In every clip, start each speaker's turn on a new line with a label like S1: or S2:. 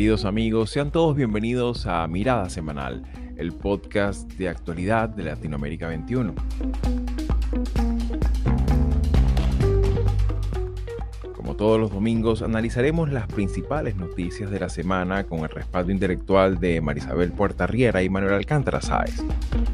S1: queridos amigos, sean todos bienvenidos a Mirada Semanal, el podcast de actualidad de Latinoamérica 21. Como todos los domingos, analizaremos las principales noticias de la semana con el respaldo intelectual de Marisabel Puertarriera y Manuel Alcántara Sáez.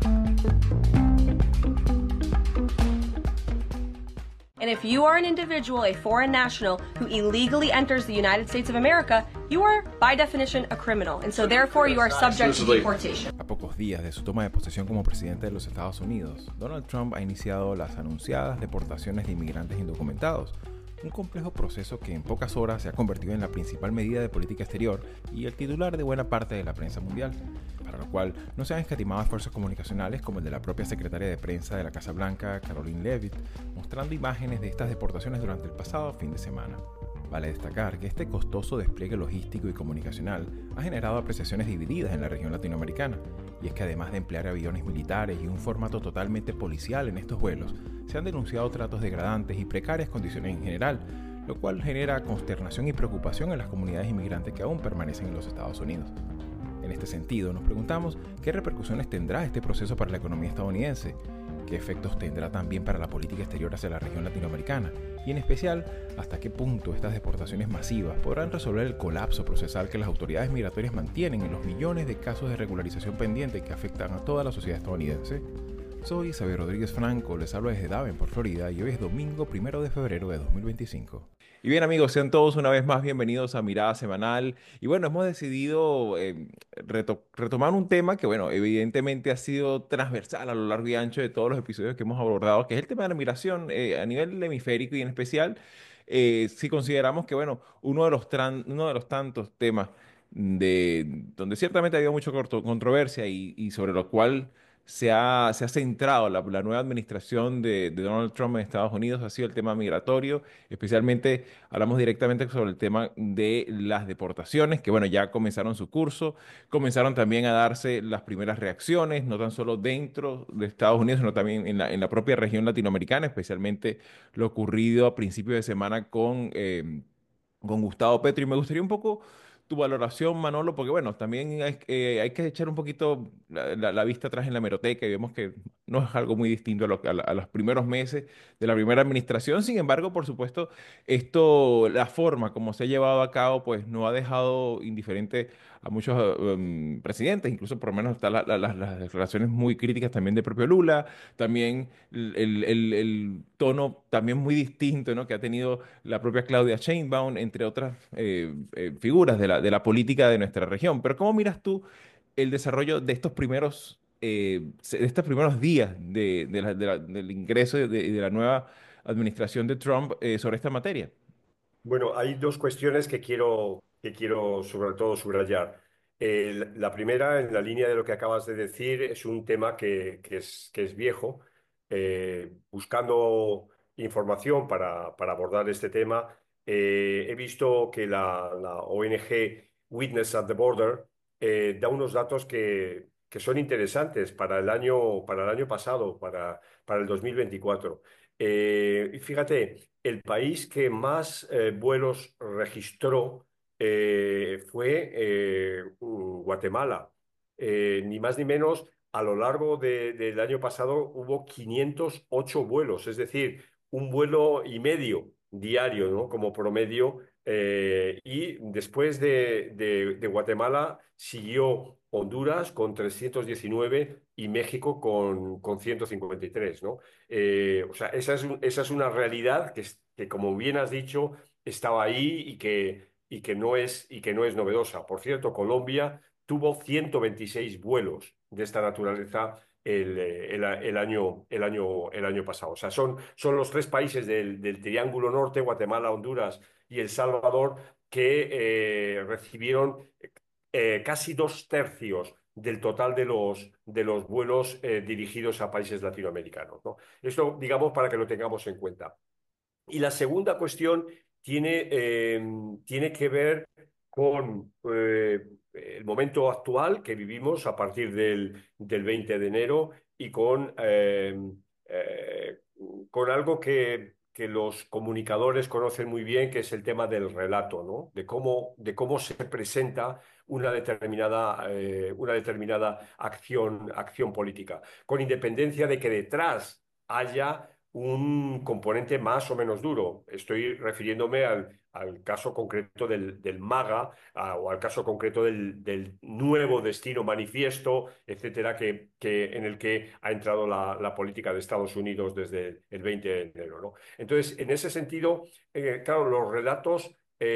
S2: And if you are an individual, a foreign national, who illegally enters the United States of America, you are, by definition, a criminal. And so therefore you are subject to deportation.
S1: A pocos días de su toma de posesión como presidente de los Estados Unidos, Donald Trump ha iniciado las anunciadas deportaciones de inmigrantes indocumentados, un complejo proceso que en pocas horas se ha convertido en la principal medida de política exterior y el titular de buena parte de la prensa mundial, para lo cual no se han escatimado esfuerzos comunicacionales como el de la propia secretaria de prensa de la Casa Blanca, Karoline Leavitt, mostrando imágenes de estas deportaciones durante el pasado fin de semana. Vale destacar que este costoso despliegue logístico y comunicacional ha generado apreciaciones divididas en la región latinoamericana, y es que además de emplear aviones militares y un formato totalmente policial en estos vuelos, se han denunciado tratos degradantes y precarias condiciones en general, lo cual genera consternación y preocupación en las comunidades inmigrantes que aún permanecen en los Estados Unidos. En este sentido, nos preguntamos qué repercusiones tendrá este proceso para la economía estadounidense, qué efectos tendrá también para la política exterior hacia la región latinoamericana, y en especial, hasta qué punto estas deportaciones masivas podrán resolver el colapso procesal que las autoridades migratorias mantienen en los millones de casos de regularización pendientes que afectan a toda la sociedad estadounidense. Soy Xavier Rodríguez Franco, les hablo desde Davenport, Florida, y hoy es domingo 1 de febrero de 2025. Y bien amigos, sean todos una vez más bienvenidos a Mirada Semanal. Y bueno, hemos decidido retomar un tema que bueno, evidentemente ha sido transversal a lo largo y ancho de todos los episodios que hemos abordado, que es el tema de la migración a nivel hemisférico y en especial si consideramos que bueno, uno de los tantos temas de donde ciertamente ha habido mucha controversia y sobre lo cual se ha centrado la nueva administración de Donald Trump en Estados Unidos ha sido el tema migratorio. Especialmente hablamos directamente sobre el tema de las deportaciones, que bueno, ya comenzaron su curso, comenzaron también a darse las primeras reacciones, no tan solo dentro de Estados Unidos, sino también en la propia región latinoamericana, especialmente lo ocurrido a principios de semana con Gustavo Petro. Y me gustaría un poco tu valoración, Manolo, porque bueno, también hay que echar un poquito la vista atrás en la hemeroteca y vemos que no es algo muy distinto a los primeros meses de la primera administración. Sin embargo, por supuesto, la forma como se ha llevado a cabo, pues no ha dejado indiferente a muchos presidentes, incluso por lo menos están las declaraciones muy críticas también del propio Lula, también el tono también muy distinto, ¿no?, que ha tenido la propia Claudia Sheinbaum, entre otras figuras de la política de nuestra región. Pero ¿cómo miras tú el desarrollo de de estos primeros días del ingreso de la nueva administración de Trump sobre esta materia?
S3: Bueno, hay dos cuestiones que quiero sobre todo subrayar. La primera, en la línea de lo que acabas de decir, es un tema que es viejo. Buscando información para abordar este tema, he visto que la ONG Witness at the Border da unos datos que son interesantes para el año pasado, para el 2024. Y fíjate, el país que más vuelos registró fue Guatemala. Ni más ni menos, a lo largo del año pasado hubo 508 vuelos, es decir, un vuelo y medio diario, ¿no?, como promedio. Y después de Guatemala siguió Honduras con 319 y México con 153, ¿no? O sea, esa es una realidad que, como bien has dicho, estaba ahí y que no es novedosa. Por cierto, Colombia tuvo 126 vuelos de esta naturaleza el año pasado. O sea, son los tres países del Triángulo Norte, Guatemala, Honduras y El Salvador, que recibieron casi 2/3 del total de los vuelos dirigidos a países latinoamericanos, ¿no? Esto, digamos, para que lo tengamos en cuenta. Y la segunda cuestión tiene que ver con el momento actual que vivimos a partir del 20 de enero y eh, con algo que los comunicadores conocen muy bien, que es el tema del relato, ¿no? De cómo se presenta una determinada acción política, con independencia de que detrás haya un componente más o menos duro. Estoy refiriéndome al caso concreto del MAGA, o al caso concreto del nuevo destino manifiesto, etcétera, en el que ha entrado la política de Estados Unidos desde el 20 de enero, ¿no? Entonces, en ese sentido, claro, los relatos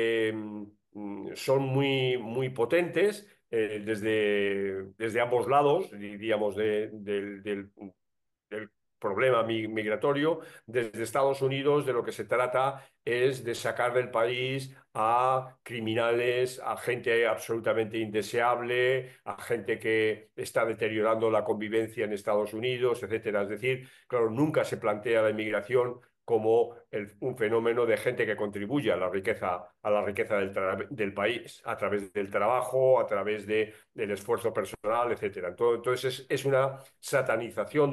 S3: son muy potentes. Desde ambos lados, diríamos, del problema migratorio. Desde Estados Unidos, de lo que se trata es de sacar del país a criminales, a gente absolutamente indeseable, a gente que está deteriorando la convivencia en Estados Unidos, etcétera. Es decir, claro, nunca se plantea la inmigración como un fenómeno de gente que contribuye a la riqueza del país a través del trabajo, a través del esfuerzo personal, etcétera. Entonces es una satanización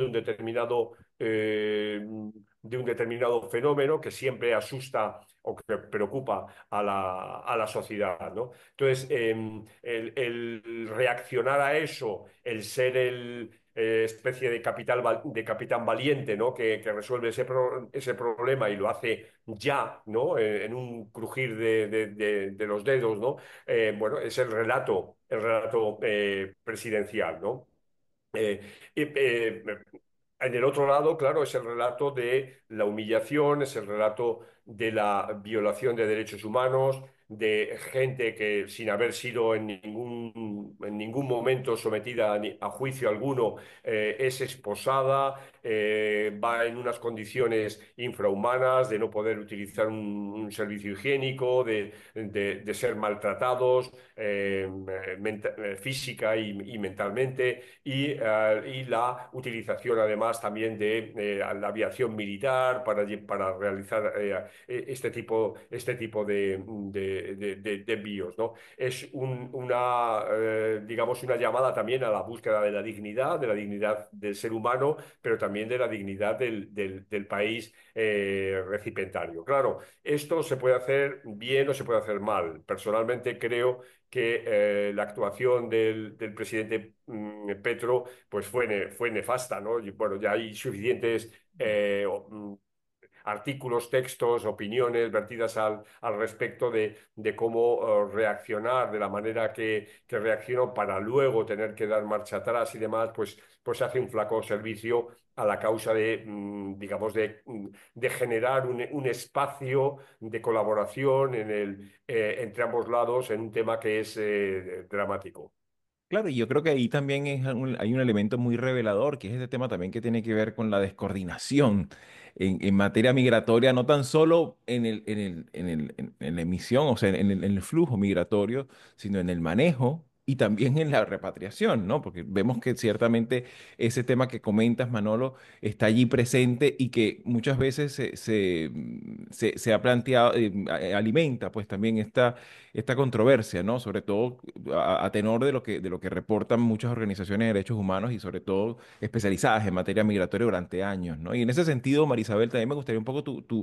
S3: de un determinado fenómeno que siempre asusta o que preocupa a la sociedad, ¿no? Entonces, el reaccionar a eso, el ser especie de capitán valiente, ¿no? Que resuelve ese problema y lo hace ya, ¿no? En un crujir de los dedos, ¿no? Bueno, es el relato presidencial, ¿no? Eh, y, en el otro lado, claro, es el relato de la humillación, es el relato de la violación de derechos humanos, de gente que sin haber sido en ningún momento sometida a juicio alguno, es esposada, va en unas condiciones infrahumanas, de no poder utilizar un servicio higiénico, de ser maltratados física y mentalmente, y la utilización además también de la aviación militar para realizar este tipo de envíos, ¿no? Es digamos, una llamada también a la búsqueda de la dignidad del ser humano, pero también de la dignidad del país recipientario. Claro, esto se puede hacer bien o se puede hacer mal. Personalmente creo que la actuación del presidente Petro pues fue nefasta, ¿no? Y, bueno, ya hay suficientes artículos, textos, opiniones vertidas al respecto de cómo reaccionar de la manera que reaccionó para luego tener que dar marcha atrás y demás, pues hace un flaco servicio a la causa digamos, de generar un espacio de colaboración entre ambos lados en un tema que es dramático.
S1: Claro, y yo creo que ahí también hay un elemento muy revelador, que es este tema también que tiene que ver con la descoordinación en materia migratoria, no tan solo en la emisión, o sea, en el flujo migratorio, sino en el manejo y también en la repatriación, ¿no? Porque vemos que ciertamente ese tema que comentas, Manolo, está allí presente y que muchas veces se ha planteado, alimenta pues también esta controversia, ¿no? Sobre todo a tenor de lo que reportan muchas organizaciones de derechos humanos y sobre todo especializadas en materia migratoria durante años, ¿no? Y en ese sentido, Marisabel, también me gustaría un poco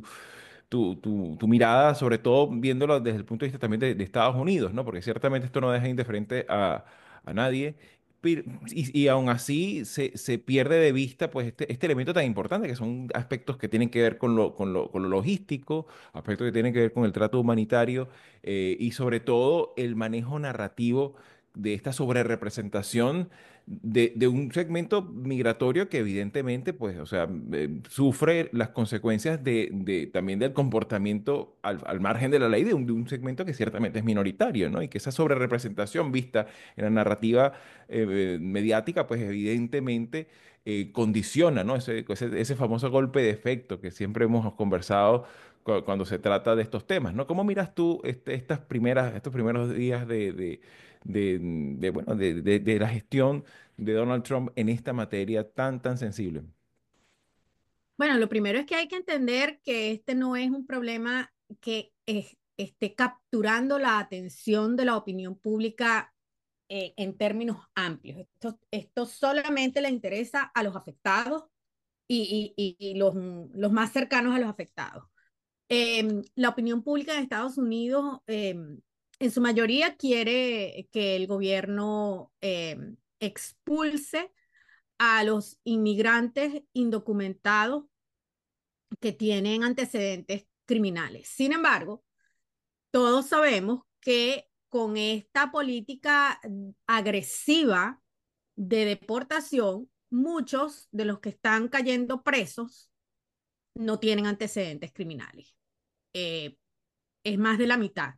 S1: tu mirada, sobre todo viéndolo desde el punto de vista también de Estados Unidos, ¿no? Porque ciertamente esto no deja indiferente a nadie. Y aún así se pierde de vista pues este elemento tan importante que son aspectos que tienen que ver con lo logístico, aspectos que tienen que ver con el trato humanitario y sobre todo el manejo narrativo de esta sobrerepresentación de un segmento migratorio que evidentemente, pues, o sea, sufre las consecuencias también del comportamiento al margen de la ley de un segmento que ciertamente es minoritario, ¿no? Y que esa sobrerepresentación vista en la narrativa mediática, pues evidentemente condiciona, ¿no? Ese famoso golpe de efecto que siempre hemos conversado cuando se trata de estos temas, ¿no? ¿Cómo miras tú estos primeros días bueno, de la gestión de Donald Trump en esta materia tan sensible?
S4: Bueno, lo primero es que hay que entender que este no es un problema que esté capturando la atención de la opinión pública en términos amplios. Esto solamente le interesa a los afectados y los más cercanos a los afectados. La opinión pública de Estados Unidos, en su mayoría, quiere que el gobierno expulse a los inmigrantes indocumentados que tienen antecedentes criminales. Sin embargo, todos sabemos que con esta política agresiva de deportación, muchos de los que están cayendo presos no tienen antecedentes criminales. Eh, es más de la mitad,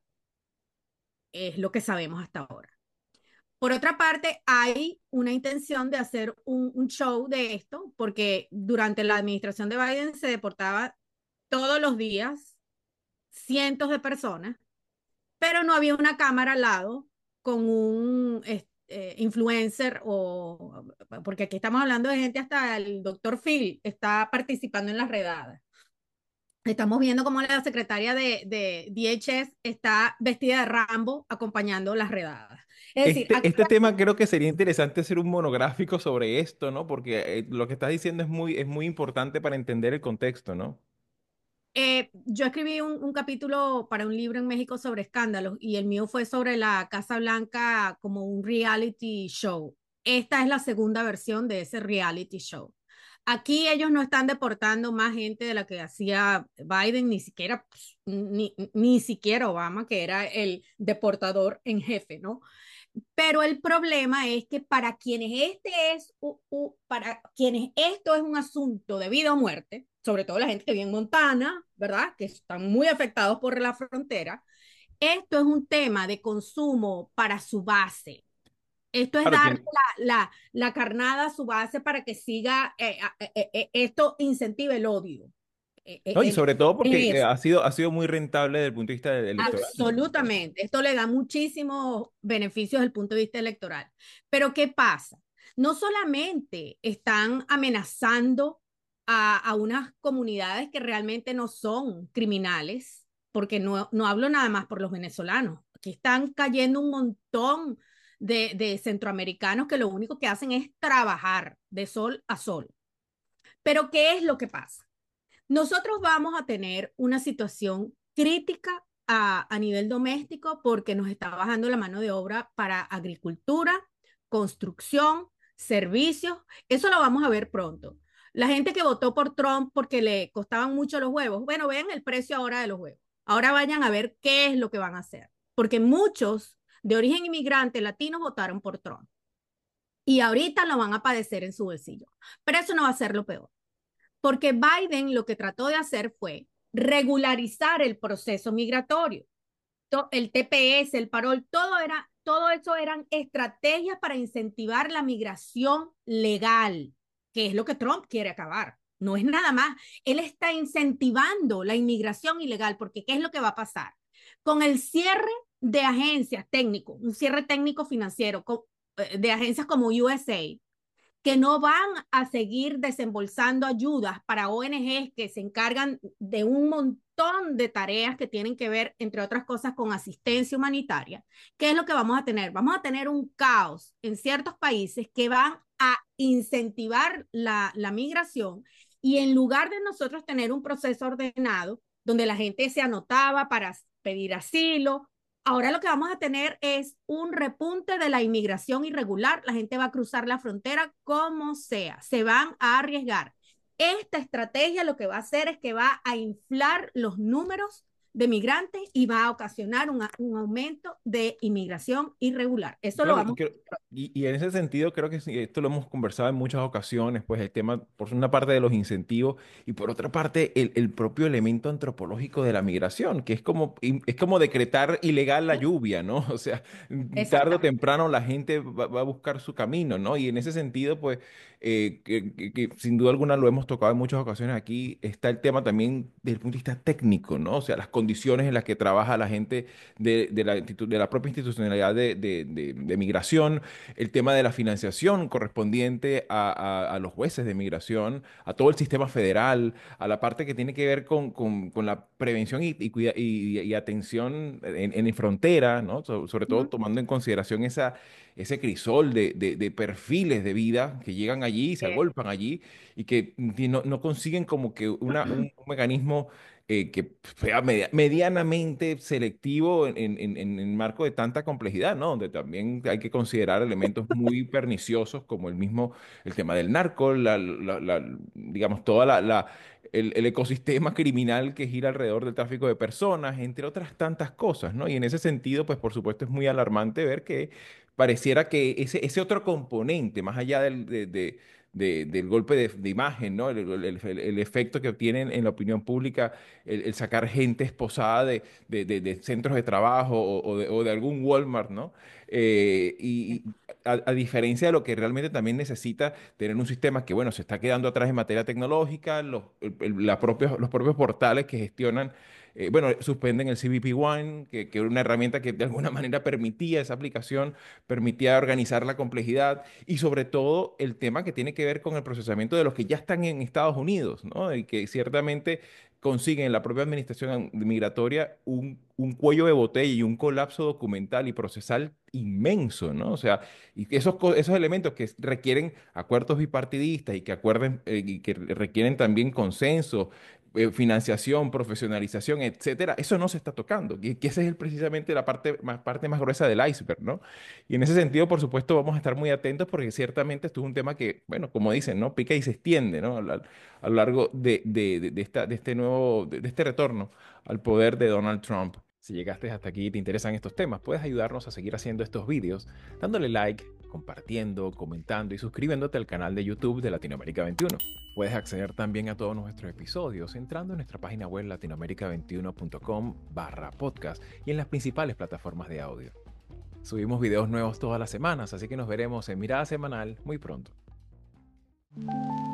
S4: es lo que sabemos hasta ahora. Por otra parte, hay una intención de hacer un show de esto, porque durante la administración de Biden se deportaba todos los días cientos de personas, pero no había una cámara al lado con un influencer o, porque aquí estamos hablando de gente, hasta el doctor Phil está participando en las redadas. Estamos viendo cómo la secretaria de DHS está vestida de Rambo acompañando las redadas. Es decir,
S1: Este tema creo que sería interesante hacer un monográfico sobre esto, ¿no? Porque lo que estás diciendo es muy importante para entender el contexto, ¿no?
S4: yo escribí un capítulo para un libro en México sobre escándalos y el mío fue sobre la Casa Blanca como un reality show. Esta es la segunda versión de ese reality show. Aquí ellos no están deportando más gente de la que hacía Biden, ni siquiera, pues, ni siquiera Obama, que era el deportador en jefe, ¿no? Pero el problema es que para quienes para quienes esto es un asunto de vida o muerte, sobre todo la gente que vive en Montana, ¿verdad? Que están muy afectados por la frontera, esto es un tema de consumo para su base. Esto es
S1: Claro,
S4: darle la carnada a su base para que siga, esto incentive el odio.
S1: no, y sobre todo porque
S4: Es
S1: ha sido muy rentable desde el punto de vista electoral, ¿no?
S4: absolutamente. Esto le da muchísimos beneficios desde el punto de vista electoral. Pero ¿qué pasa? No solamente están amenazando a unas comunidades que realmente no son criminales, porque no hablo nada más por los venezolanos. Aquí están cayendo un montón de centroamericanos que lo único que hacen es trabajar de sol a sol. Pero ¿qué es lo que pasa? Nosotros vamos a tener una situación crítica a nivel doméstico porque nos está bajando la mano de obra para agricultura, construcción, servicios. Eso lo vamos a ver pronto. La gente que votó por Trump porque le costaban mucho los huevos, bueno, vean el precio ahora de los huevos. Ahora vayan a ver qué es lo que van a hacer. Porque muchos de origen inmigrante latinos votaron por Trump y ahorita lo van a padecer en su bolsillo. Pero eso no va a ser lo peor, porque Biden lo que trató de hacer fue regularizar el proceso migratorio. El TPS, el parol, todo eso eran estrategias para incentivar la migración legal, que es lo que Trump quiere acabar. No es nada más. Él está incentivando la inmigración ilegal, porque ¿qué es lo que va a pasar? Con el cierre de agencias técnico, un cierre técnico financiero de agencias como USAID, que no van a seguir desembolsando ayudas para ONGs que se encargan de un montón de tareas que tienen que ver, entre otras cosas, con asistencia humanitaria. ¿Qué es lo que vamos a tener? Vamos a tener un caos en ciertos países que van a incentivar la migración, y en lugar de nosotros tener un proceso ordenado donde la gente se anotaba para pedir asilo, ahora lo que vamos a tener es un repunte de la inmigración irregular. La gente va a cruzar la frontera como sea, se van a arriesgar. Esta estrategia lo que va a hacer es que va a inflar los números de migrantes y va a ocasionar un aumento de inmigración irregular. Eso lo
S1: Claro,
S4: vamos
S1: y en ese sentido creo que sí, esto lo hemos conversado en muchas ocasiones, pues el tema, por una parte de los incentivos y por otra parte el propio elemento antropológico de la migración, que es como decretar ilegal la lluvia, ¿no? O sea, tarde o
S4: exactamente.
S1: temprano la gente va a buscar su camino, ¿no? Y en ese sentido, pues, que sin duda alguna lo hemos tocado en muchas ocasiones aquí, está el tema también desde el punto de vista técnico, ¿no? O sea, las condiciones en las que trabaja la gente de la propia institucionalidad de migración, el tema de la financiación correspondiente a los jueces de migración, a todo el sistema federal, a la parte que tiene que ver con la prevención y atención en frontera, ¿no? Sobre todo tomando en consideración ese crisol de perfiles de vida que llegan allí y se agolpan allí y que no consiguen como que un mecanismo que sea medianamente selectivo en el marco de tanta complejidad, ¿no? Donde también hay que considerar elementos muy perniciosos como el tema del narco, digamos, el ecosistema criminal que gira alrededor del tráfico de personas, entre otras tantas cosas, ¿no? Y en ese sentido, pues por supuesto es muy alarmante ver que pareciera que ese otro componente, más allá del golpe de imagen, ¿no? El efecto que obtienen en la opinión pública, el sacar gente esposada de centros de trabajo o de algún Walmart, ¿no? A diferencia de lo que realmente también necesita tener un sistema que, bueno, se está quedando atrás en materia tecnológica, los propios portales que gestionan, bueno, suspenden el CBP One, que era una herramienta que de alguna manera permitía esa aplicación, permitía organizar la complejidad y sobre todo el tema que tiene que ver con el procesamiento de los que ya están en Estados Unidos, ¿no? Y que ciertamente consiguen en la propia administración migratoria un cuello de botella y un colapso documental y procesal inmenso, ¿no? O sea, y esos elementos que requieren acuerdos bipartidistas y que requieren también consenso, financiación, profesionalización, etcétera, eso no se está tocando. Y que esa es precisamente la parte más gruesa del iceberg, ¿no? Y en ese sentido, por supuesto, vamos a estar muy atentos porque ciertamente esto es un tema que, bueno, como dicen, ¿no? Pica y se extiende, ¿no? A lo largo de este retorno al poder de Donald Trump. Si llegaste hasta aquí y te interesan estos temas, puedes ayudarnos a seguir haciendo estos vídeos dándole like, compartiendo, comentando y suscribiéndote al canal de YouTube de Latinoamérica 21. Puedes acceder también a todos nuestros episodios entrando en nuestra página web latinoamerica21.com/podcast y en las principales plataformas de audio. Subimos videos nuevos todas las semanas, así que nos veremos en Mirada Semanal muy pronto.